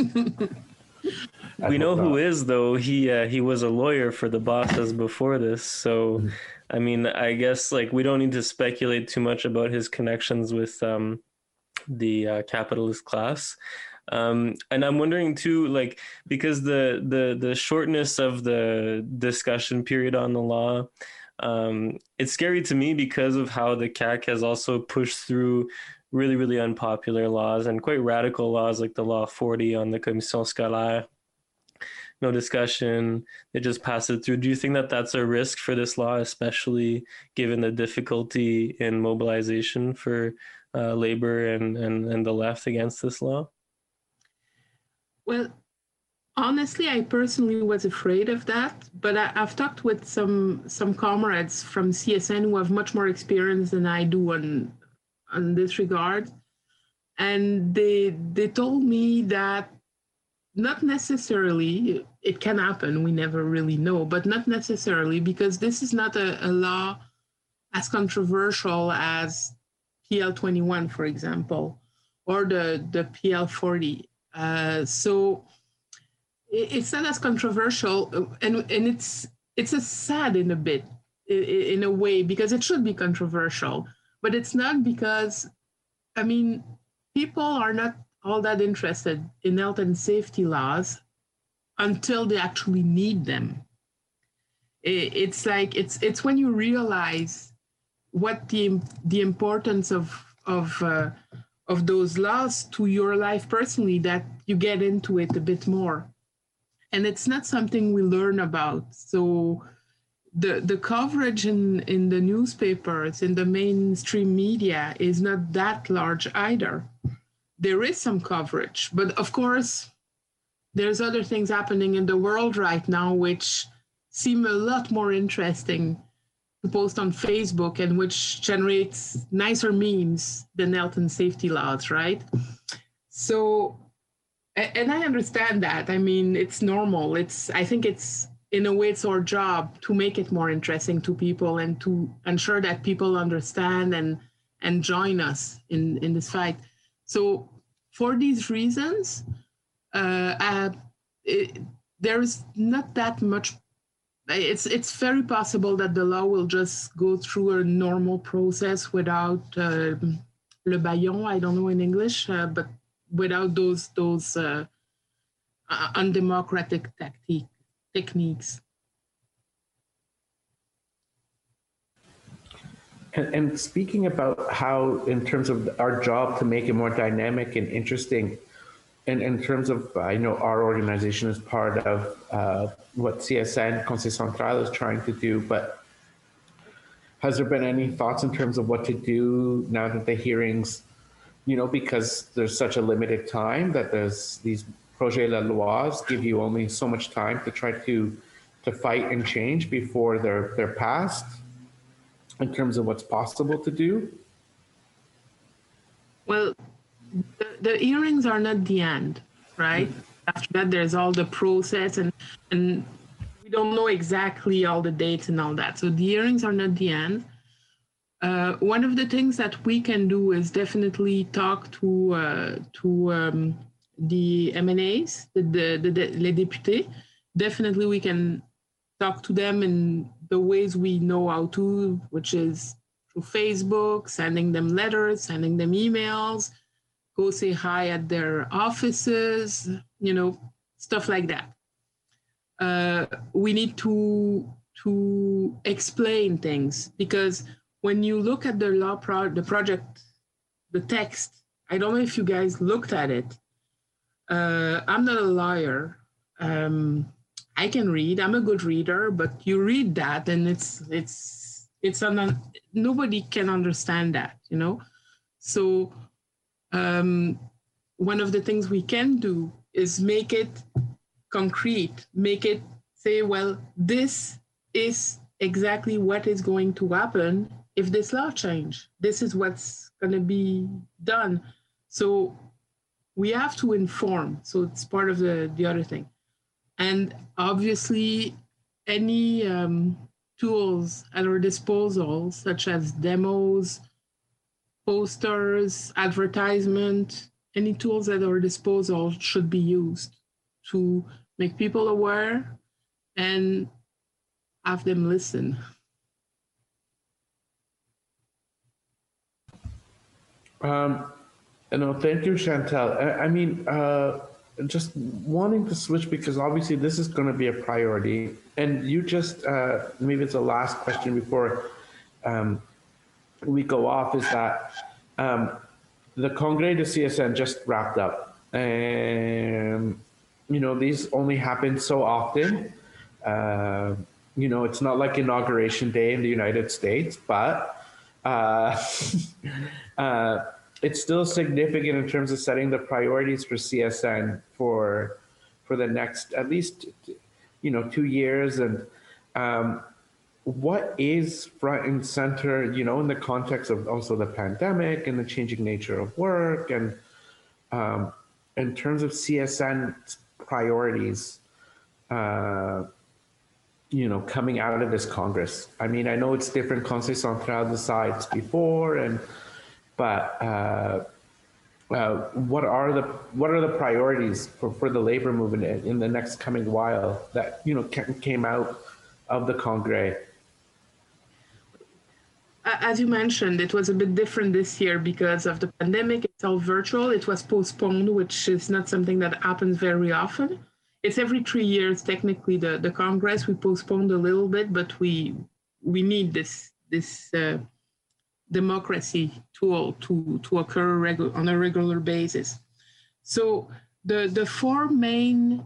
We know who is, though. He was a lawyer for the bosses before this. So, I mean, I guess we don't need to speculate too much about his connections with the capitalist class. And I'm wondering too, because the shortness of the discussion period on the law, it's scary to me because of how the CAQ has also pushed through really, really unpopular laws and quite radical laws, like the Law 40 on the Commission Scolaire. No discussion, they just pass it through. Do you think that that's a risk for this law, especially given the difficulty in mobilization for labor and the left against this law? Well, honestly, I personally was afraid of that, but I've talked with some comrades from CSN who have much more experience than I do on this regard, and they told me that not necessarily it can happen. We never really know, but not necessarily, because this is not a law as controversial as PL21, for example, or the PL40. So it's not as controversial, and it's a sad in a bit, in a way, because it should be controversial, but it's not, because, I mean, people are not all that interested in health and safety laws until they actually need them. It's like it's when you realize what the importance of those laws to your life personally that you get into it a bit more. And it's not something we learn about. So the coverage in the newspapers, in the mainstream media, is not that large either. There is some coverage, but of course, there's other things happening in the world right now which seem a lot more interesting to post on Facebook, and which generates nicer memes than health and safety laws, right? So, and I understand that. I mean, it's normal. I think it's, in a way, it's our job to make it more interesting to people and to ensure that people understand and join us in this fight. So for these reasons, there's not that much. It's very possible that the law will just go through a normal process without le bâillon, I don't know in English, but without those undemocratic techniques. And speaking about how, in terms of our job to make it more dynamic and interesting, and in terms of, I know our organization is part of what CSN, Conseil Central, is trying to do, but has there been any thoughts in terms of what to do now that the hearings, because there's such a limited time, that there's these projets de lois give you only so much time to try to fight and change before they're passed, in terms of what's possible to do? Well, the hearings are not the end, right? After that, there's all the process, and we don't know exactly all the dates and all that. So the hearings are not the end. One of the things that we can do is definitely talk to the MNAs, les députés. Definitely we can talk to them in the ways we know how to, which is through Facebook, sending them letters, sending them emails, go say hi at their offices, stuff like that. We need to explain things, because when you look at the law the project, the text, I don't know if you guys looked at it. I'm not a lawyer. I can read. I'm a good reader, but you read that and nobody can understand that, So one of the things we can do is make it concrete, make it say, well, this is exactly what is going to happen if this law change. This is what's going to be done. So we have to inform. So it's part of the other thing. And obviously, any tools at our disposal, such as demos, posters, advertisement, any tools at our disposal should be used to make people aware and have them listen. Thank you, Chantal. I mean, just wanting to switch, because obviously this is going to be a priority. And you just, maybe it's the last question before we go off, is that the Congrès de CSN just wrapped up. And, these only happen so often. It's not like Inauguration Day in the United States, but it's still significant in terms of setting the priorities for CSN for the next at least 2 years. And what is front and center, in the context of also the pandemic and the changing nature of work, and in terms of CSN priorities, coming out of this Congress? I mean, I know it's different. Conseil Central decides before, but what are the priorities for the labor movement in the next coming while that came out of the Congrès? As you mentioned, it was a bit different this year because of the pandemic. It's all virtual. It was postponed, which is not something that happens very often. It's every 3 years, technically, the Congress. We postponed a little bit, but we need this democracy tool to occur on a regular basis. So the four main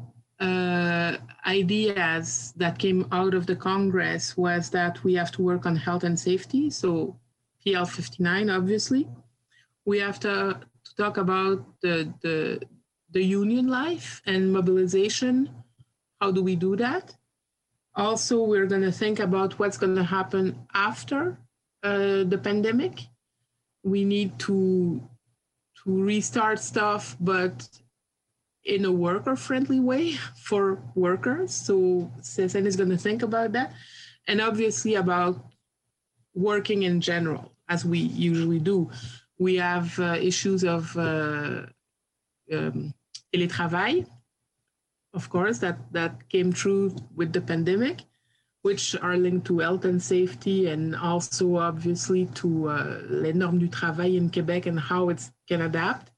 ideas that came out of the Congress was that we have to work on health and safety, so PL 59, obviously. We have to talk about the union life and mobilization. How do we do that? Also, we're going to think about what's going to happen after the pandemic. We need to restart stuff, but in a worker-friendly way for workers. So CSN is going to think about that. And obviously about working in general, as we usually do. We have issues of télétravail, of course, that came through with the pandemic, which are linked to health and safety, and also obviously to les normes du travail in Quebec and how it can adapt.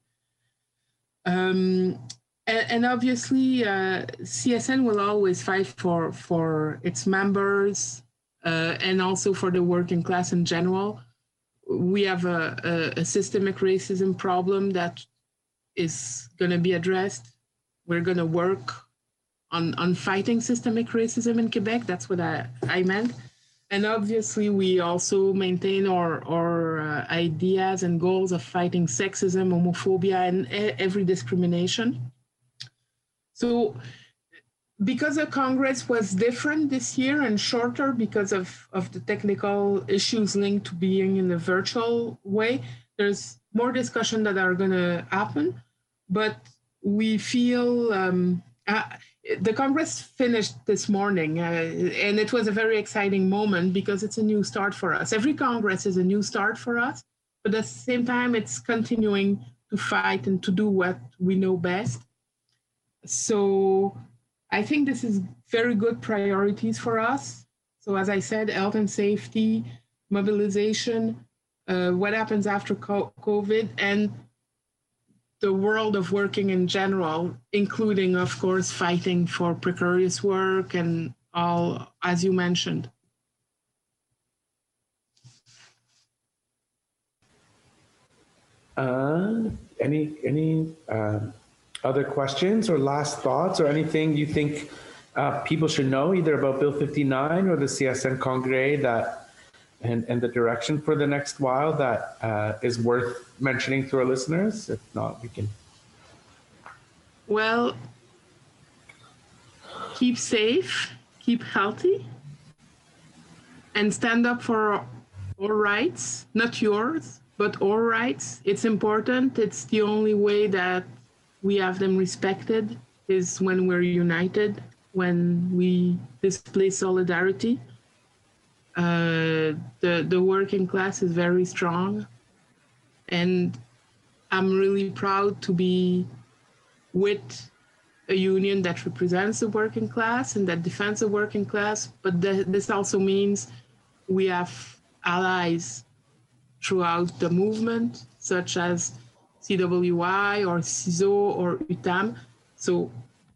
And obviously, CSN will always fight for its members and also for the working class in general. We have a systemic racism problem that is going to be addressed. We're going to work on fighting systemic racism in Quebec. That's what I meant. And obviously, we also maintain our ideas and goals of fighting sexism, homophobia, and every discrimination. So because the Congress was different this year and shorter because of the technical issues linked to being in a virtual way, there's more discussion that are going to happen. But we feel the Congress finished this morning, and it was a very exciting moment because it's a new start for us. Every Congress is a new start for us, but at the same time, it's continuing to fight and to do what we know best. So I think this is very good priorities for us. So as I said, health and safety, mobilization, what happens after COVID, and the world of working in general, including, of course, fighting for precarious work and all, as you mentioned. Any other questions or last thoughts or anything you think people should know either about Bill 59 or the CSN Congrès and the direction for the next while that is worth mentioning to our listeners? If not, we can. Well, keep safe, keep healthy, and stand up for all rights, not yours, but all rights. It's important. It's the only way that we have them respected is when we're united, when we display solidarity. The working class is very strong, and I'm really proud to be with a union that represents the working class and that defends the working class. But this also means we have allies throughout the movement, such as CWI or CISO or UTAM. So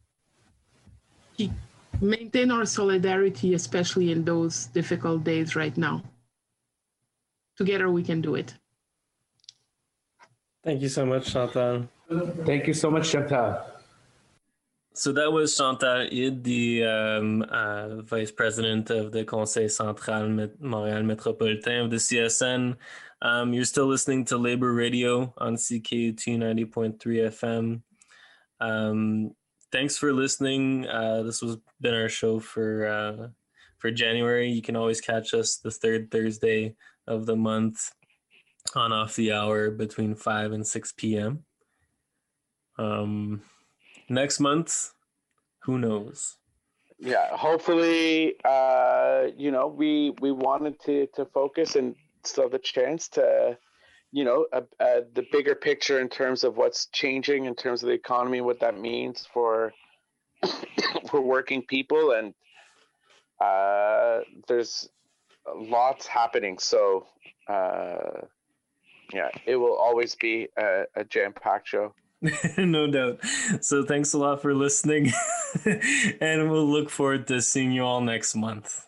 maintain our solidarity, especially in those difficult days right now. Together we can do it. Thank you so much, Chantal. Thank you so much, Chantal. So that was Chantal Hide, the Vice President of the Conseil Central Montréal Metropolitain of the CSN. You're still listening to Labor Radio on CKUT 90.3 FM. Thanks for listening. This has been our show for January. You can always catch us the third Thursday of the month on Off the Hour between 5 and 6 p.m. Next month, who knows? Yeah, hopefully, we wanted to focus and still have the chance to, the bigger picture in terms of what's changing in terms of the economy, what that means for for working people, and there's lots happening. So, it will always be a jam-packed show. No doubt. So thanks a lot for listening, and we'll look forward to seeing you all next month.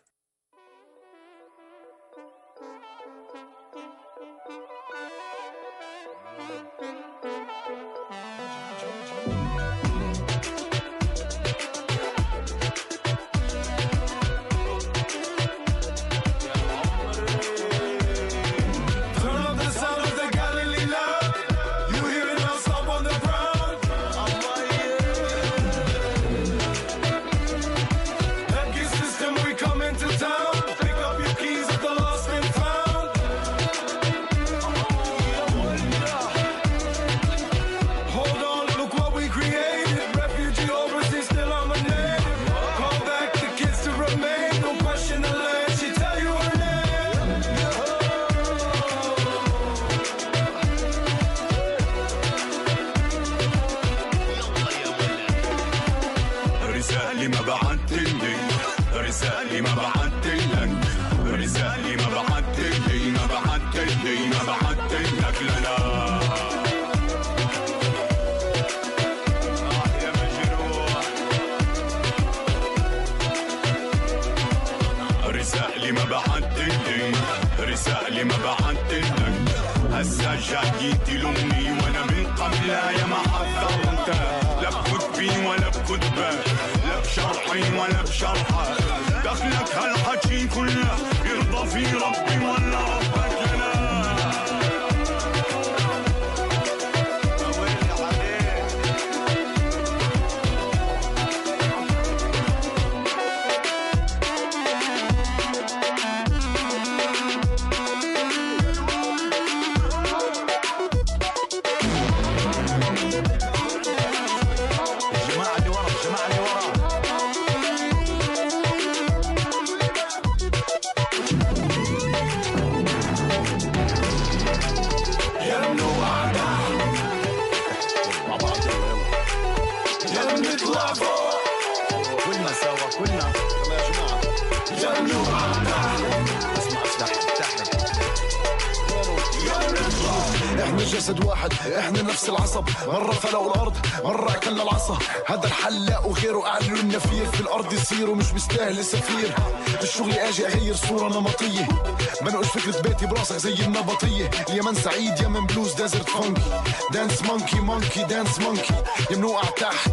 احنا جسد واحد، احنا نفس العصب، مرة فلقوا الارض مرة اكلنا العصا. هذا الحل لا وغيره اعلنوا النفير، في الارض يصير ومش مستاهل سفير. بالشغل اجي اغير صورة نمطية، بنقش فكرة بيتي براسك زي النبطية. اليمن سعيد يمن بلوز ديزرت فونكي، دانس مونكي مونكي دانس مونكي. يا منوقع تحت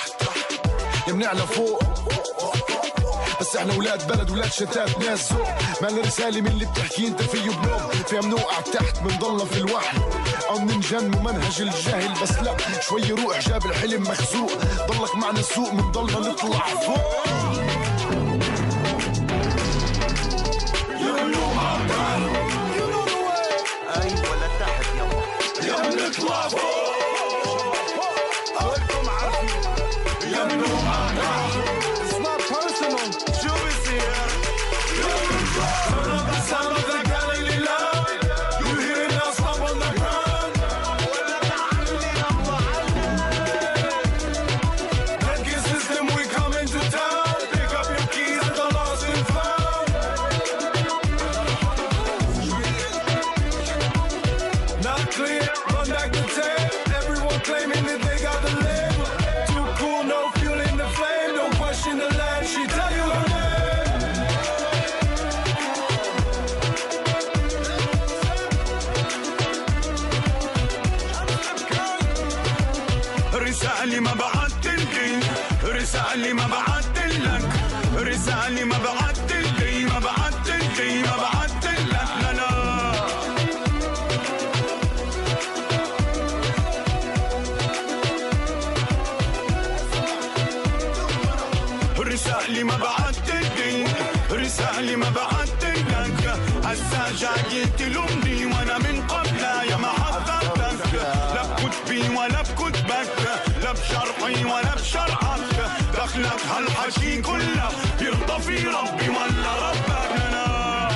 يا منعلى فوق، بس احنا ولاد بلد ولاد شتات ناس ذوق. مال رسالة من اللي بتحكي انت فيه بلوب، فيها منوقع تحت منضلنا في الوحل او مننجن ممنهج الجهل. بس لا شوي روح جاب الحلم مخزوق، ضلك معنا السوق منضلنا نطلع فوق. يا منوقع تحت ايوه لتحت يا نطلع فوق. كلكم عارفين يا منوقع تحت. Not clear, run back the tape. رسالة ما بعتلك رسالة ما بعتلك ما بعتلك ما بعتلك لا لا رسالة ما بعتلك رسالة ما بعتلك هسا جاي تلومني وانا من قبلها يا محبتك لا بكتبي ولا بكتبك لا بشرحي ولا بشرحك دخلك هالحكي كله يرضى في ربي ولا ربك انا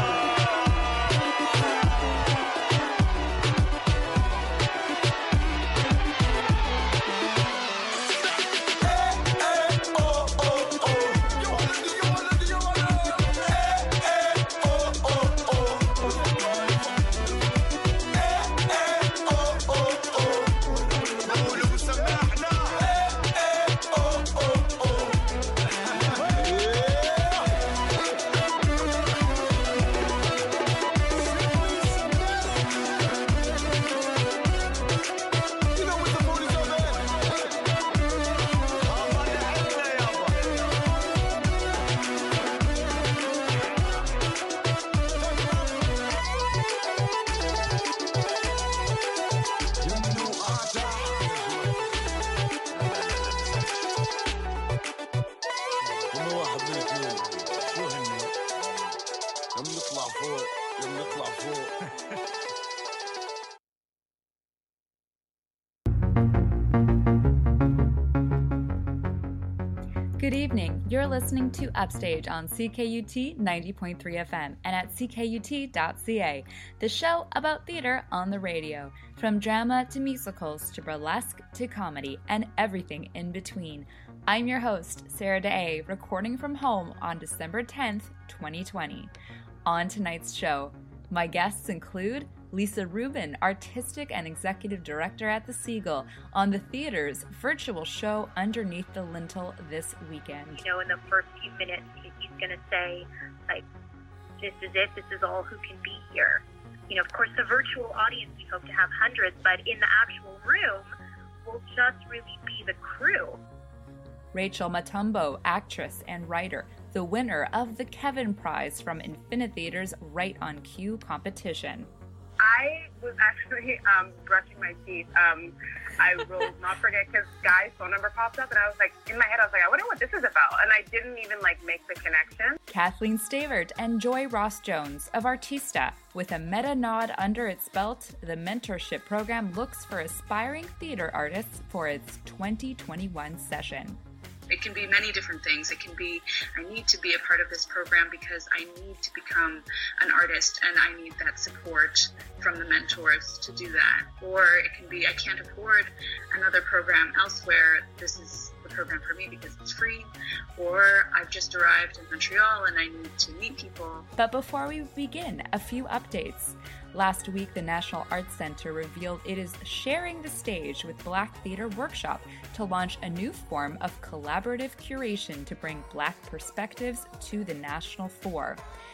Good evening. You're listening to Upstage on CKUT 90.3 FM and at ckut.ca, the show about theater on the radio, from drama to musicals to burlesque to comedy and everything in between. I'm your host, Sarah Day, recording from home on December 10th, 2020. On tonight's show, my guests include Lisa Rubin, Artistic and Executive Director at The Seagull, on the theater's virtual show Underneath the Lintel this weekend. You know, in the first few minutes, he's going to say, like, this is it, this is all who can be here. You know, of course, the virtual audience, we hope to have hundreds, but in the actual room, we'll just really be the crew. Rachel Matumbo, actress and writer, the winner of the Kevin Prize from Infinitheater's Right on Cue competition. I was actually brushing my teeth. I will not forget because Guy's phone number popped up, and I was like, in my head, I was like, I wonder what this is about, and I didn't even make the connection. Kathleen Stavert and Joy Ross Jones of Artista. With a meta nod under its belt, the mentorship program looks for aspiring theater artists for its 2021 session. It can be many different things. It can be, I need to be a part of this program because I need to become an artist and I need that support from the mentors to do that. Or it can be, I can't afford another program elsewhere. This is the program for me because it's free. Or I've just arrived in Montreal and I need to meet people. But before we begin, a few updates. Last week, the National Arts Centre revealed it is sharing the stage with Black Theatre Workshop to launch a new form of collaborative curation to bring Black perspectives to the national fore.